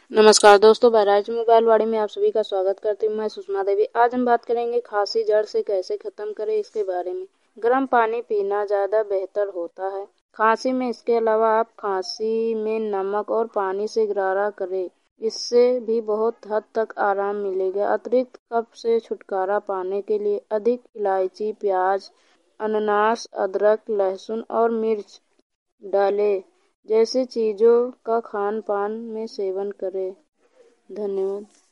नमस्कार दोस्तों, बहराइच मोबाइल वाड़ी में आप सभी का स्वागत करती हूँ। मैं सुषमा देवी। आज हम बात करेंगे खांसी जड़ से कैसे खत्म करें इसके बारे में। गर्म पानी पीना ज़्यादा बेहतर होता है खांसी में। इसके अलावा आप खांसी में नमक और पानी से गरारा करें, इससे भी बहुत हद तक आराम मिलेगा। अतिरिक्त कफ से छुटकारा पाने के लिए अधिक इलायची, प्याज, अनानास, अदरक, लहसुन और मिर्च डालें जैसे चीज़ों का खान पान में सेवन करें। धन्यवाद।